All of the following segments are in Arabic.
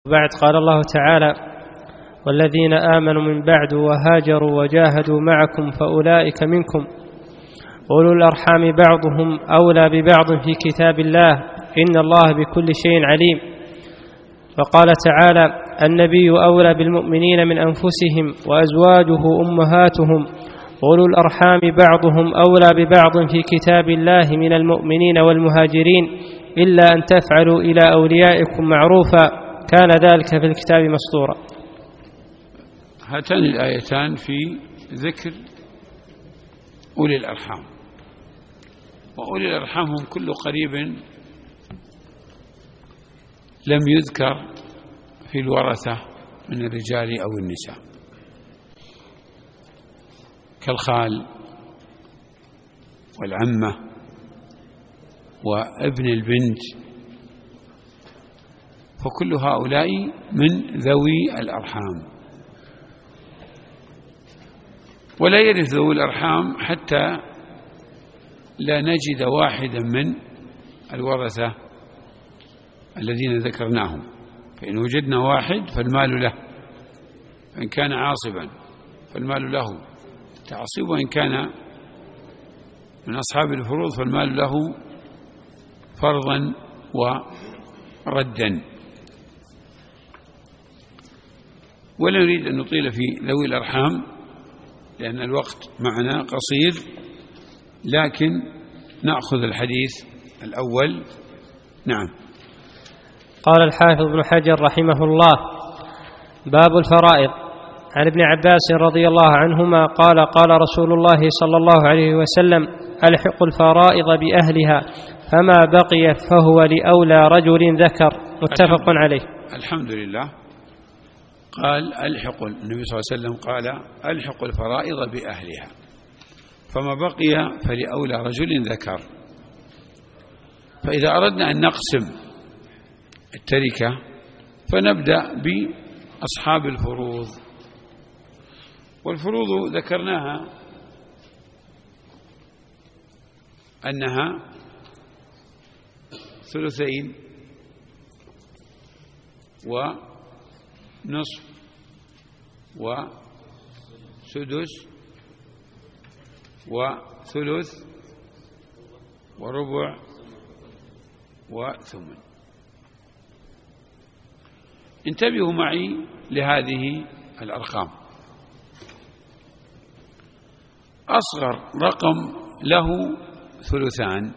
بعد قال الله تعالى: والذين آمنوا من بعد وهاجروا وجاهدوا معكم فأولئك منكم أولو الأرحام بعضهم أولى ببعض في كتاب الله إن الله بكل شيء عليم. وقال تعالى: النبي أولى بالمؤمنين من أنفسهم وأزواجه أمهاتهم أولو الأرحام بعضهم أولى ببعض في كتاب الله من المؤمنين والمهاجرين إلا أن تفعلوا إلى أوليائكم معروفا كان ذلك في الكتاب مسطورا. هاتان الآيتان في ذكر أولي الأرحام، وأولي الأرحام هم كل قريب لم يذكر في الورثة من الرجال أو النساء، كالخال والعمة وابن البنت، فكل هؤلاء من ذوي الأرحام. ولا يرث ذوي الأرحام حتى لا نجد واحدا من الورثة الذين ذكرناهم، فإن وجدنا واحد فالمال له، فإن كان عاصبا فالمال له تعصيب، وإن كان من أصحاب الفروض فالمال له فرضا وردا. ولا نريد أن نطيل في ذوي الأرحام لأن الوقت معنا قصير، لكن نأخذ الحديث الأول. نعم. قال الحافظ ابن حجر رحمه الله: باب الفرائض. عن ابن عباس رضي الله عنهما قال: قال رسول الله صلى الله عليه وسلم: ألحق الفرائض بأهلها فما بقي فهو لأولى رجل ذكر. متفق عليه. الحمد لله. قال ألحق، النبي صلى الله عليه وسلم قال: ألحق الفرائض بأهلها فما بقي فلأولى رجل ذكر. فإذا أردنا أن نقسم التركة فنبدأ بأصحاب الفروض. والفروض ذكرناها أنها ثلثين ونصف وسدس وثلث وربع وثمن. انتبهوا معي لهذه الأرقام. أصغر رقم له ثلثان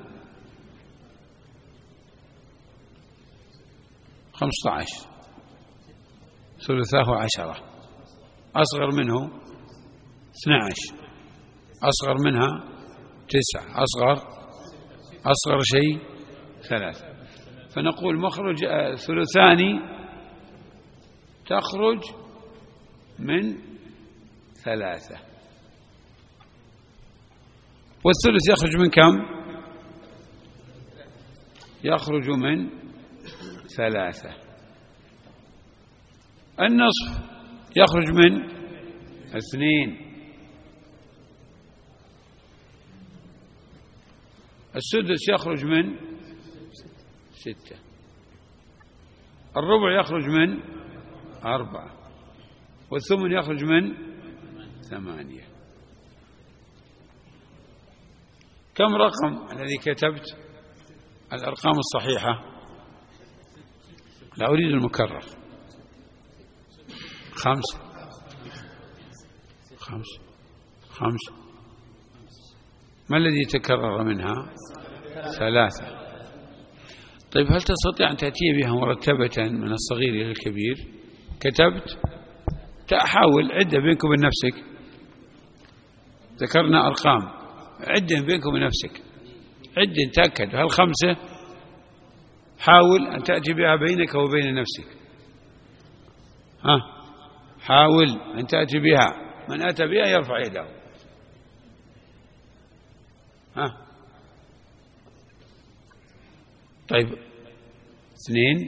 15، ثلثاه 10، أصغر منه 12، أصغر منها 9، أصغر شيء 3. فنقول مخرج ثلثان تخرج من 3، والثلث يخرج من كم؟ يخرج من 3. النصف يخرج من 2، السدس يخرج من 6، الربع يخرج من 4، والثمن يخرج من 8. كم رقم الذي كتبت؟ الأرقام الصحيحة، لا أريد المكرر. 5. ما الذي تكرر منها؟ 3. طيب هل تستطيع أن تأتي بها مرتبة من الصغير إلى الكبير؟ كتبت، حاول عدة بينك وبين نفسك. ذكرنا أرقام، عدة بينك وبين نفسك، عدة تأكد هل 5. حاول أن تأتي بها بينك وبين نفسك. حاول أن تأتي بها، من أتى بها يرفع يده. طيب 2.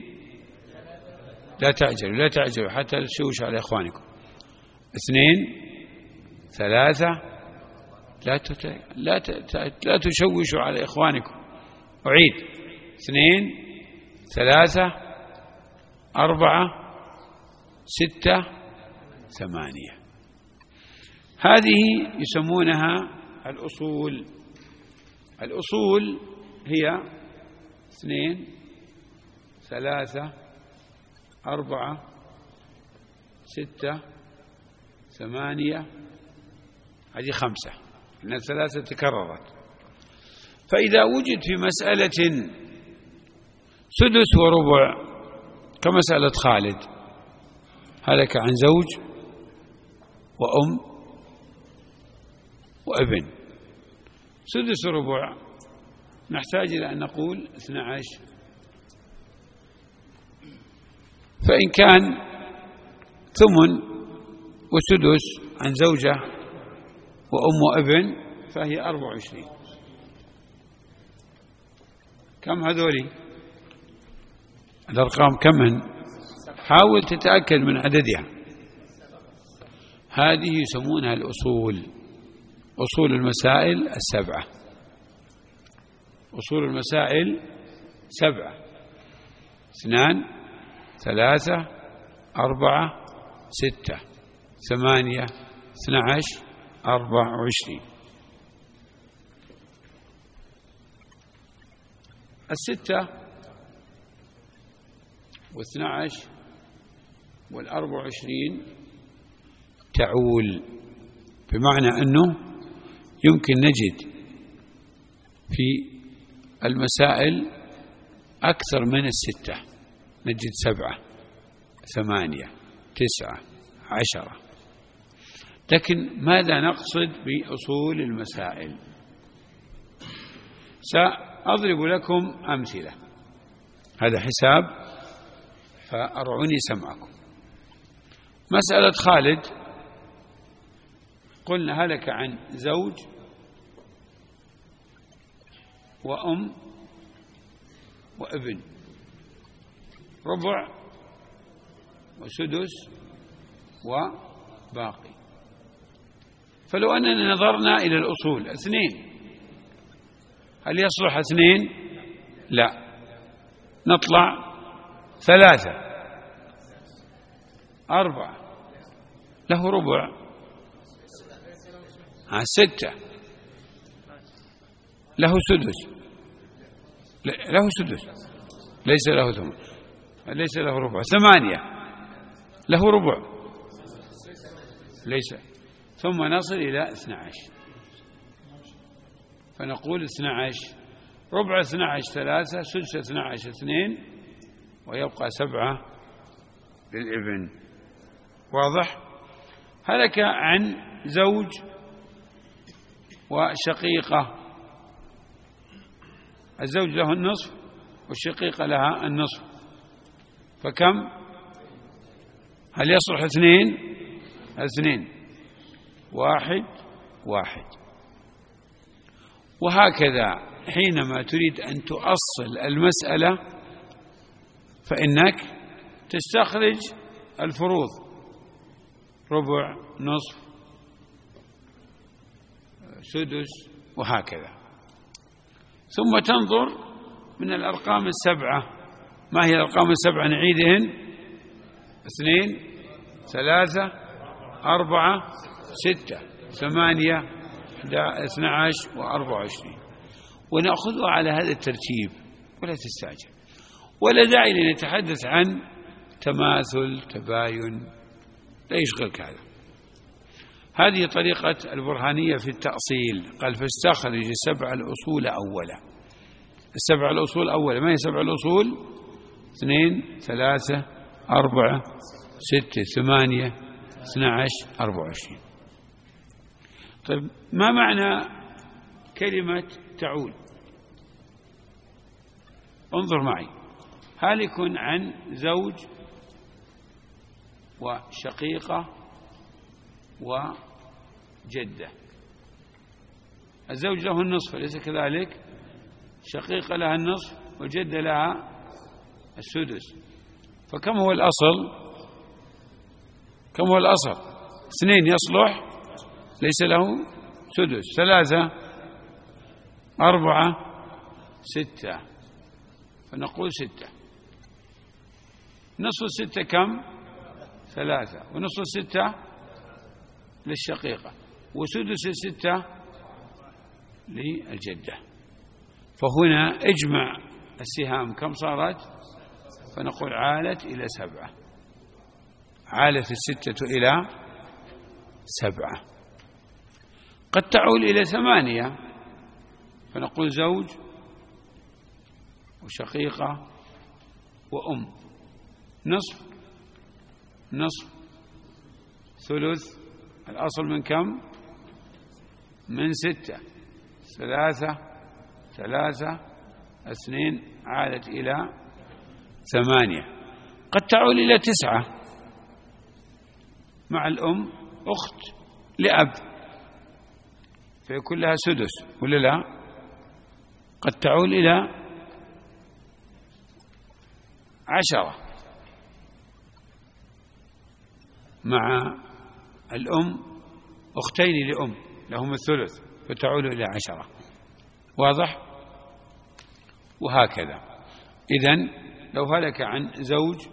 لا تعجلوا حتى تشوش على إخوانكم. 2 3 لا تشوشوا على إخوانكم. أعيد: 2 3 4 6 8. هذه يسمونها الأصول. الأصول هي 2 3 4 6 8. هذه 5 لأن 3 تكررت. فإذا وجد في مسألة سدس وربع كمسألة خالد، هلك عن زوج وأم وابن، سدس وربع، نحتاج إلى أن نقول 12. فإن كان ثمن وسدس عن زوجة وأم وابن فهي 24. كم هذولي الأرقام؟ كم؟ حاول تتأكد من عددها. هذه يسمونها الأصول، أصول المسائل 7. أصول المسائل 7: 2 3 4 6 8 12 24. 6 و12 وال24 تعول، بمعنى أنه يمكن نجد في المسائل أكثر من 6، نجد 7 8 9 10. لكن ماذا نقصد بأصول المسائل؟ سأضرب لكم أمثلة، هذا حساب فأرعوني سمعكم. مسألة خالد قلنا هلك عن زوج وأم وابن، ربع وسدس وباقي. فلو أننا نظرنا إلى الأصول 2، هل يصلح 2؟ لا، نطلع 3 4 له ربع، 6 له سدس، له سدس ليس له ثمن، ليس له ربع. 8 له ربع ليس، ثم نصل إلى 12 فنقول 12 ربع 12 3 سدس 12 2 ويبقى 7 للابن. واضح؟ هلك عن زوج وشقيقة، الزوج له النصف والشقيقة لها النصف، فكم؟ هل يصلح 2؟ 2 1 1. وهكذا حينما تريد أن تؤصل المسألة فإنك تستخرج الفروض: ربع، نصف، سدس، وهكذا. ثم تنظر من الأرقام 7. ما هي الأرقام 7؟ نعيدهن: 2 3 4 6 8 12 و24. ونأخذها على هذا الترتيب ولا تستعجل، ولا داعي لنتحدث عن تماثل تباين، لا يشغلك هذا. هذه طريقة البرهانية في التأصيل. قال: فاستخرج 7 الأصول أولا. 7 الأصول أولا. ما هي 7 الأصول؟ 2 3 4 6 8 12 24. طيب، ما معنى كلمة تعول؟ انظر معي: هالك عن زوج وشقيقة وجدة. الزوج له النصف، أليس كذلك؟ شقيقة لها النصف وجدة لها السدس. فكم هو الأصل؟ كم هو الأصل؟ 2 يصلح، ليس له سدس. 3 4 6، فنقول 6. نصف 6 كم؟ 3 ونصف 6 للشقيقة وسدس 6 للجدة. فهنا اجمع السهام كم صارت؟ فنقول عالت إلى 7، عالت 6 إلى 7. قد تعول إلى 8 فنقول زوج وشقيقة وأم، نصف نصف ثلث، الأصل من كم؟ من 6، 3 3 2 عادت إلى 8. قد تعول إلى 9 مع الأم أخت لأب فيكون لها سدس ولا لا؟ قد تعول إلى 10 مع الأم أختين لأم لهم الثلث فتعول إلى 10. واضح؟ وهكذا. إذن لو هلك عن زوج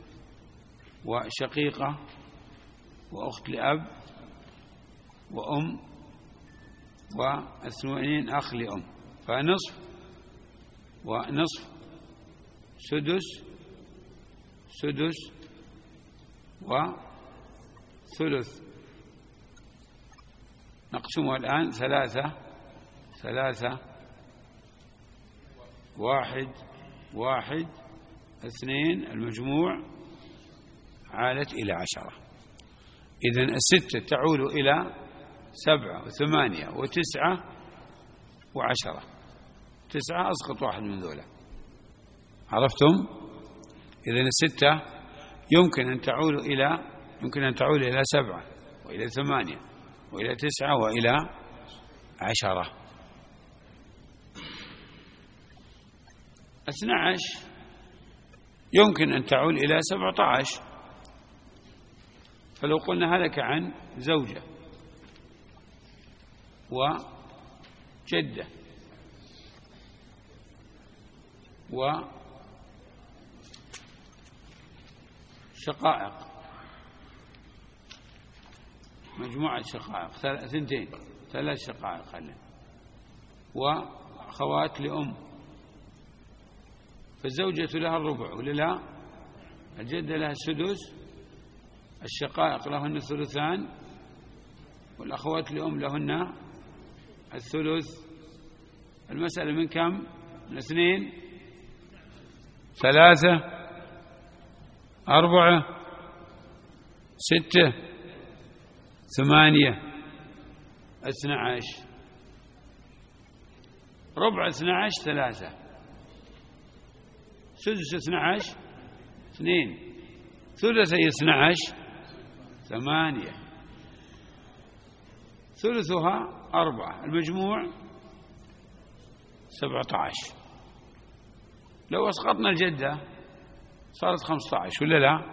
وشقيقة وأخت لأب وأم واثنين أخ لأم فنصف ونصف سدس سدس وثلث. نقسمها الآن 3 3 1 1 2 المجموع عالت إلى 10. إذن 6 تعول إلى 7 و8 و9 و10. 9 أسقط واحد من ذولا. عرفتم؟ إذن 6 يمكن أن تعول إلى 7 وإلى 8 وإلى 9 وإلى 10. 12 يمكن أن تعول إلى 17. فلو قلنا هلك عن زوجة وجدة وشقائق، مجموعة شقائق 3 شقائق خلنا، وأخوات لأم، فالزوجة لها الربع ولا لا؟ الجدة لها السدس، الشقائق لهن الثلثان، والأخوات لأم لهن الثلث. المسألة من كم؟ من 2 3 4 6 8 12. ربع 12 3، سدس 12 2، ثلثي 12 8، ثلثها 4، المجموع 17. لو أسقطنا الجدة صارت 15 ولا لا؟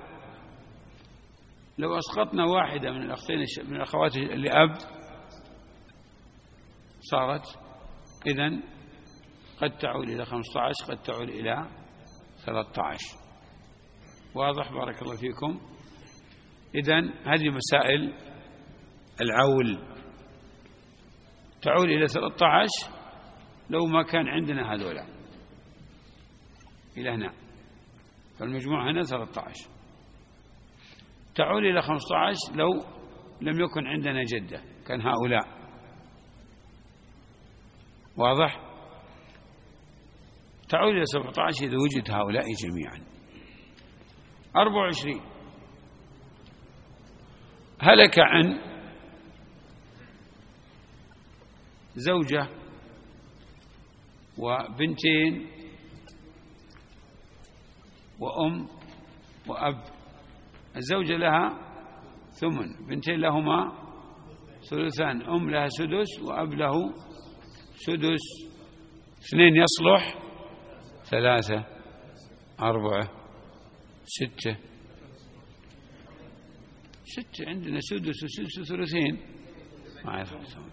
لو أسقطنا واحدة من الأختين من الأخوات لأب صارت إذن قد تعود إلى 15 قد تعود إلى 13. واضح؟ بارك الله فيكم. إذن هذه مسائل العول تعود إلى 13 لو ما كان عندنا هذولا إلى هنا، فالمجموع هنا 13. تعود إلى 15 لو لم يكن عندنا جدة، كان هؤلاء. واضح؟ تعود إلى 17 إذا وجد هؤلاء جميعا. 24 هلك عن زوجة وبنتين وأم وأب. الزوجة لها ثمن، بنتين لهما ثلثان، أم لها سدس وأب له سدس. 2 يصلح، 3 4 6 عندنا سدس وسدس وثلثين ما يفعل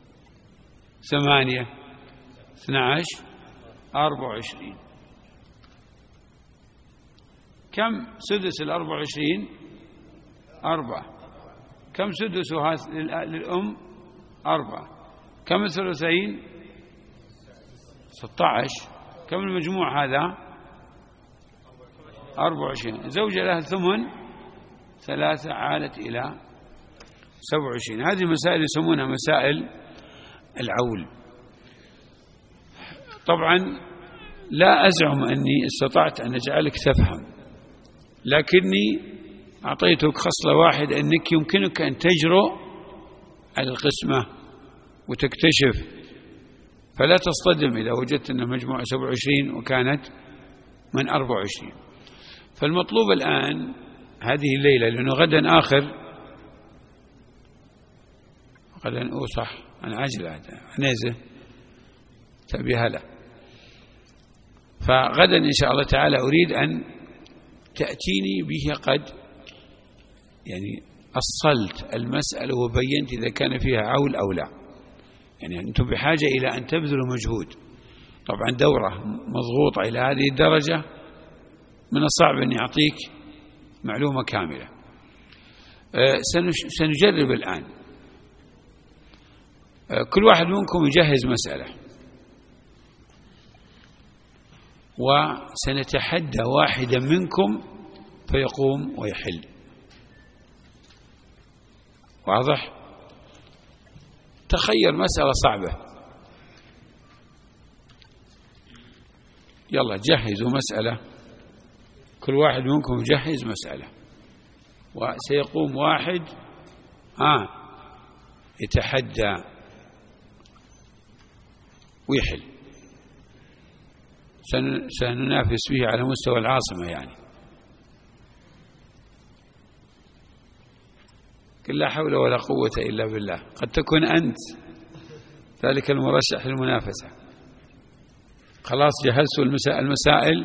8 12 24. كم سدس 24؟ 4. كم سدسها للأم؟ 4. كم الثلثين؟ 16. كم المجموع هذا؟ 24. زوجة لها الثمن 3 عادت إلى 27. هذه المسائل يسمونها مسائل العول. طبعا لا أزعم أني استطعت أن أجعلك تفهم، لكني أعطيتك خصلة واحدة، أنك يمكنك أن تجرؤ على القسمة وتكتشف، فلا تصطدم إذا وجدت أن المجموعة 27 وكانت من 24. فالمطلوب الآن هذه الليلة، لأنه غدا آخر، غدا صح أنا عاجل عنيزة تبي هلا، فغدا إن شاء الله تعالى أريد أن تأتيني به قد يعني أصلت المسألة وبينت إذا كان فيها عول أو لا. يعني أنتم بحاجة إلى أن تبذلوا مجهود. طبعا دورة مضغوطة إلى هذه الدرجة من الصعب أن يعطيك معلومة كاملة. سنجرب الآن، كل واحد منكم يجهز مسألة، وسنتحدى واحدا منكم فيقوم ويحل. واضح؟ تخيل مسألة صعبة، يلا جهزوا مسألة، كل واحد منكم يجهز مسألة، وسيقوم واحد يتحدى ويحل. سننافس به على مستوى العاصمة يعني. قل لا حول ولا قوة إلا بالله. قد تكون أنت ذلك المرشح للمنافسة. خلاص جهزتوا المسائل؟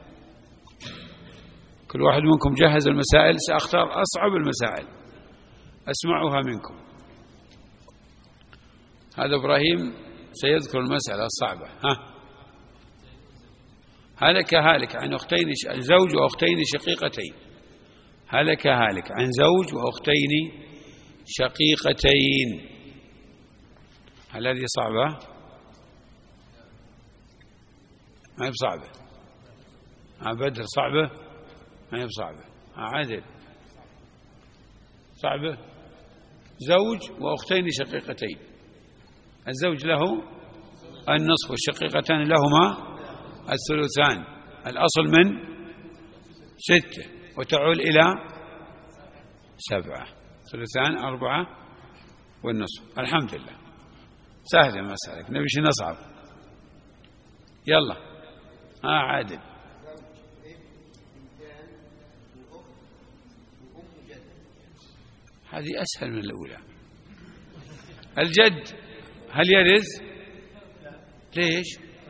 كل واحد منكم جهز المسائل. سأختار أصعب المسائل أسمعها منكم. هذا إبراهيم سيذكر المسألة الصعبة. هلك هالك عن أختين، زوج وأختين شقيقتين. هلك هالك عن زوج وأختين شقيقتين. هل هذه صعبة؟ ما هي بصعبة. بدر صعبة؟ ما هي بصعبة. عادل صعبة. زوج وأختين شقيقتين. الزوج له النصف والشقيقتان لهما الثلثان. الأصل من 6 وتعول إلى 7. ثلثان 4 والنصف. الحمد لله سهل المسألة، نبي شيء نصعب. يلا عادل. هذه أسهل من الأولى. الجد هل يرث؟ ليش؟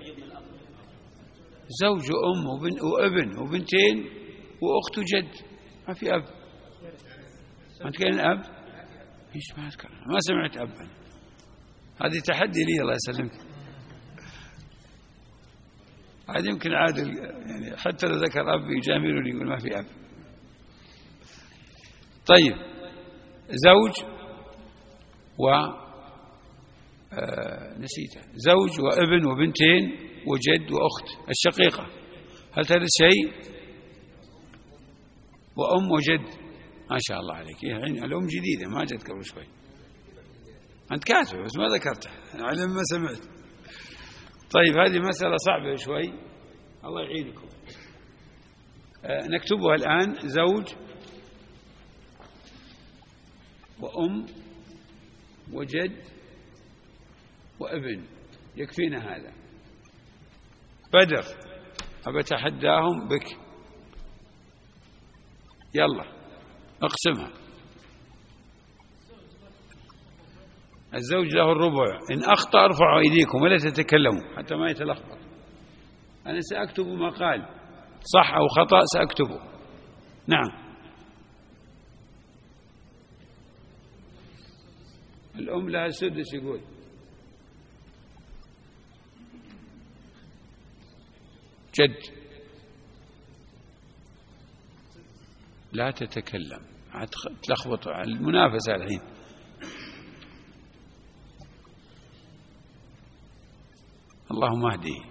زوج وأم وابن وبنتين وأخت وجد، ما في أب. ما تكلم أب؟ إيش ما أذكر، ما سمعت أب. هذه تحدي لي الله يسلمك. هذا يمكن عادل يعني حتى لو ذكر أب يجاملني يقول ما في أب. طيب زوج نسيته، زوج وابن وبنتين وجد وأخت الشقيقة. هل ترث شيء؟ وأم وجد. ما شاء الله عليك. يعني الأم جديدة ما جت قبل شوي. أنت كاتب بس ما ذكرتها على ما سمعت. طيب هذه مسألة صعبة شوي، الله يعينكم. نكتبها الآن. زوج وأم وجد وابن، يكفينا هذا. بدر أبى أتحداهم بك. يلا اقسمها. الزوج له الربع، إن أخطأ ارفعوا أيديكم ولا تتكلموا حتى ما يتلخبط. أنا سأكتب ما قال، صح أو خطأ سأكتبه. نعم. الأم لها السدس يقول. جد لا تتكلم تلخبط المنافسة الحين. اللهم اهديه.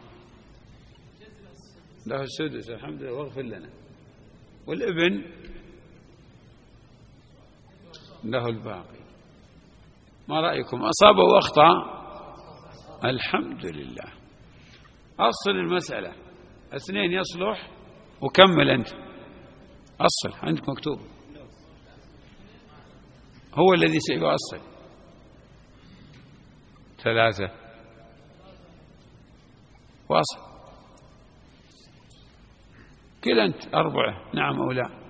له السدس الحمد لله واغفر لنا. والابن له الباقي. ما رأيكم؟ أصاب وأخطأ؟ الحمد لله. أصل المسألة 2 يصلح، وكمل أنت أصل عندك مكتوب، هو الذي سيؤصل. 3 واصل كل أنت 4 نعم أو لا.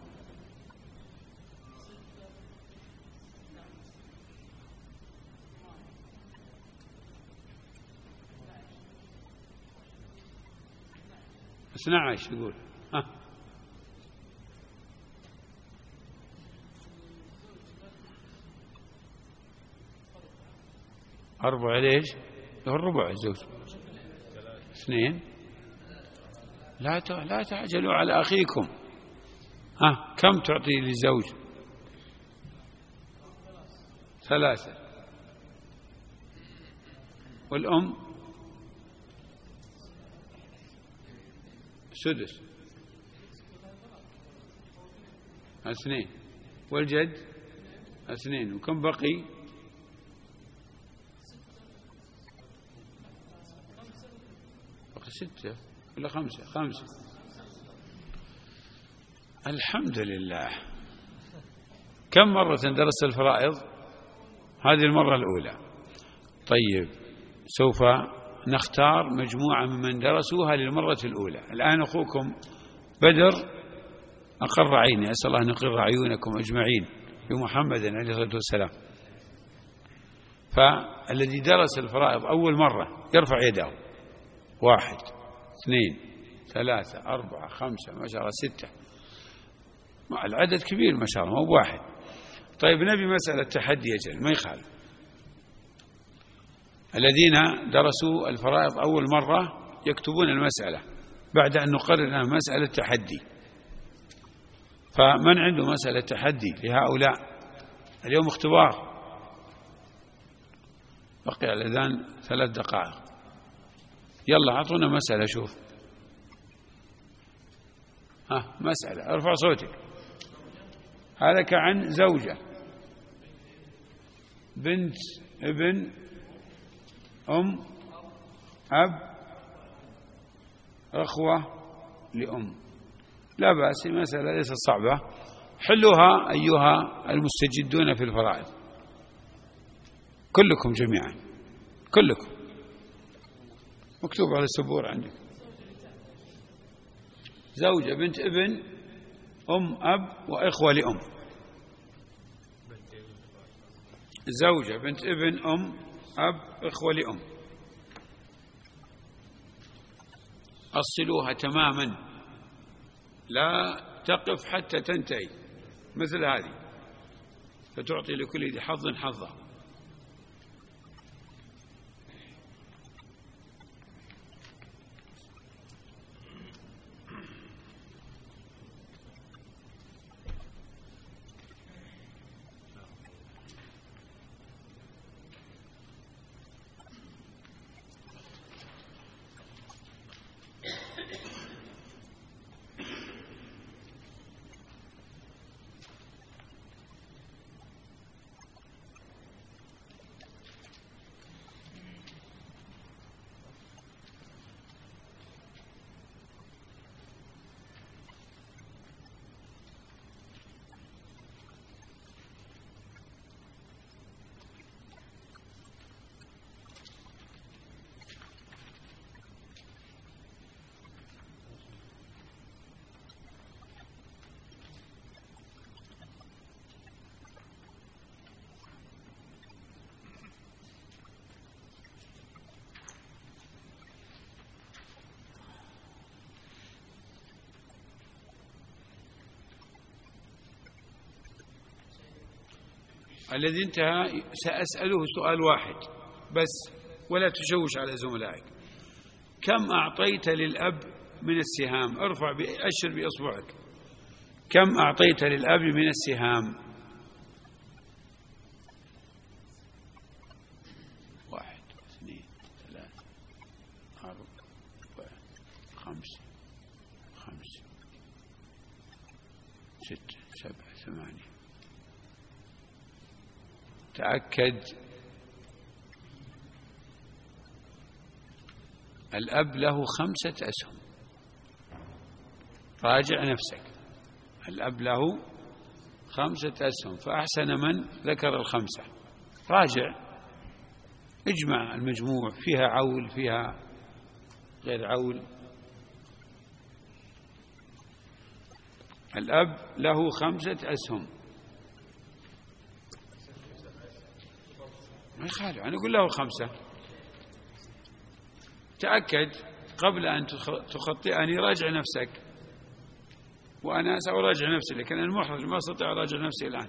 بس 12 يقول 4 ليش؟ له الربع الزوج. 2 لا تعجلوا على أخيكم. كم تعطي للزوج؟ 3. والأم سدس. 2 والجد 2. وكم بقي؟ 6 ولا 5. الحمد لله. كم مرة درست الفرائض؟ هذه المرة الأولى. طيب سوف نختار مجموعة ممن درسوها للمرة الأولى. الآن أخوكم بدر أقر عيني، أسأل الله أن يقر عيونكم أجمعين بمحمد عليه الصلاة والسلام. فالذي درس الفرائض أول مرة يرفع يده. 1 2 3 4 5 ما شاء الله 6. العدد كبير ما شاء الله، مو بواحد. طيب نبي مسألة تحدي أجل ما يخالف. الذين درسوا الفرائض أول مرة يكتبون المسألة بعد أن نقرر أنها مسألة تحدي. فمن عنده مسألة تحدي لهؤلاء؟ اليوم اختبار، بقي على الأذان 3 دقائق. يلا أعطونا مسألة. شوف مسألة، ارفع صوتك. هذا عن زوجة، بنت، ابن، أم، أب، أخوة لأم. لا بأس، مسألة ليست صعبة. حلوها أيها المستجدون في الفرائض كلكم جميعا، كلكم مكتوب على السبورة عندك. زوجة، بنت، ابن، أم، أب، وإخوة لأم. زوجة، بنت، ابن، أم، أب، إخوة لأم. أصلوها تماما، لا تقف حتى تنتهي مثل هذه، فتعطي لكل ذي حظ حظه. الذي انتهى سأسأله سؤال واحد بس، ولا تشوش على زملائك. كم أعطيت للأب من السهام؟ ارفع أشر بإصبعك. كم أعطيت للأب من السهام؟ 1 2 3 4 5 6 7 8. تأكد. الأب له 5 أسهم. راجع نفسك. الأب له 5 أسهم، فأحسن من ذكر ال5. راجع، اجمع المجموع، فيها عول فيها غير عول. الأب له 5 أسهم. ما يخالف، أنا أقول له 5. تأكد قبل أن تخطئني، راجع نفسك. وأنا سأراجع نفسي، لكن أنا محرج ما أستطيع أراجع نفسي الآن.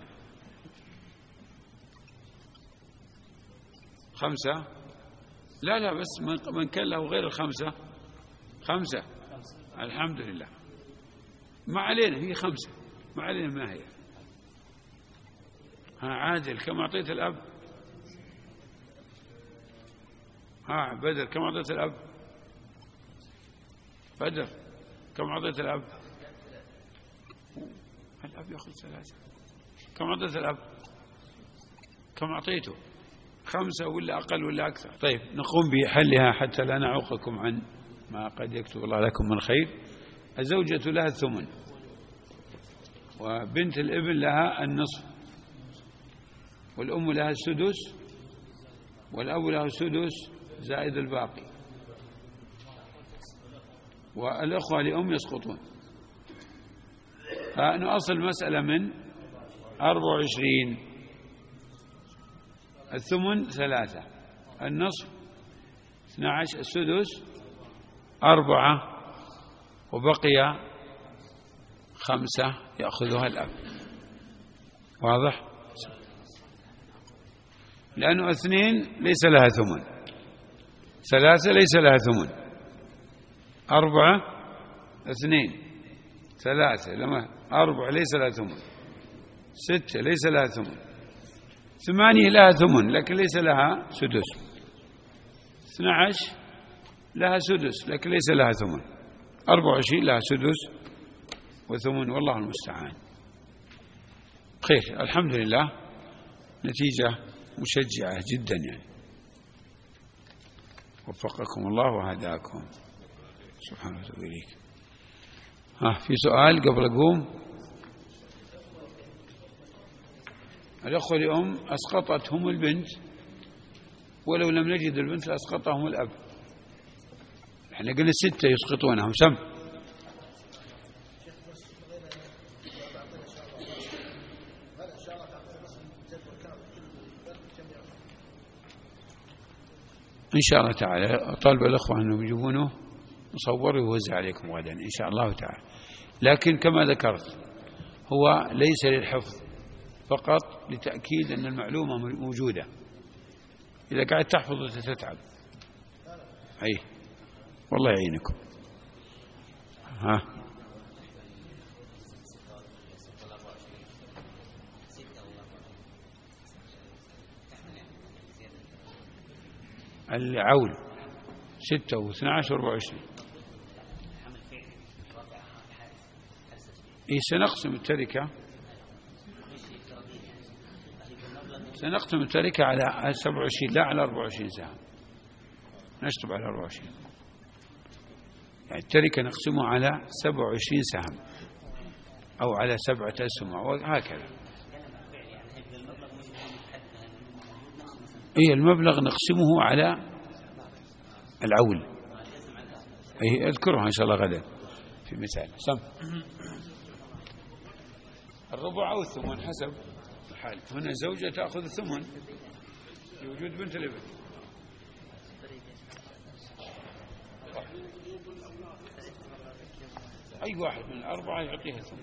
5. لا بس من كان له غير ال5 5. الحمد لله، ما علينا، هي 5 ما علينا. ما هي؟ عادل كم أعطيت الأب؟ بدر كم أعطيت الأب؟ بدر كم أعطيت الأب؟ الأب يأخذ 3. كم أعطيت الأب؟ كم أعطيته؟ 5 ولا أقل ولا أكثر؟ طيب نقوم بحلها حتى لا نعوقكم عن ما قد يكتب الله لكم من خير. الزوجة لها 8، وبنت الابن لها النصف، والأم لها 1/6، والأب له 1/6 زائد الباقي، والأخوة لأم يسقطون. فنؤصل المسألة من 24. الثمن 3، النصف 12، 1/6 4، وبقي 5 يأخذها الأب. واضح؟ لأنه 2 ليس لها ثمن، 3 ليس لها ثمن، 4 2 3 لما 4 ليس لها ثمن، 6 ليس لها ثمن، 8 لها ثمن لكن ليس لها 1/6، 12 لها 1/6 لكن ليس لها ثمن، 24 لها 1/6 وثمن. والله المستعان. خير، الحمد لله، نتيجة مشجعة جدا يعني. وفقكم الله وهداكم سبحانه وتعالى. في سؤال قبل أقوم؟ الأخوة لأم أسقطتهم البنت، ولو لم نجد البنت لأسقطهم الأب. احنا قلنا 6 يسقطونهم. سم. إن شاء الله تعالى طالب الأخوة أنهم يجيبونه نصوره ويوزع عليكم غدا إن شاء الله تعالى. لكن كما ذكرت هو ليس للحفظ فقط، لتأكيد أن المعلومة موجودة. إذا قاعد تحفظ تتعب. أي والله يعينكم. العول 6 و12 و24. سنقسم التركة، سنقسم التركة على 27 لا على 24 سهم. نشطب على 24، يعني التركة نقسمها على 27 سهم أو على 7 أسهم أو هكذا. المبلغ نقسمه على العول. أذكرها إن شاء الله غدا في مثال. سم. الربع أو الثمن حسب الحال. هنا الزوجة تأخذ الثمن لوجود بنت الابن. أي واحد من الأربعة يعطيها الثمن.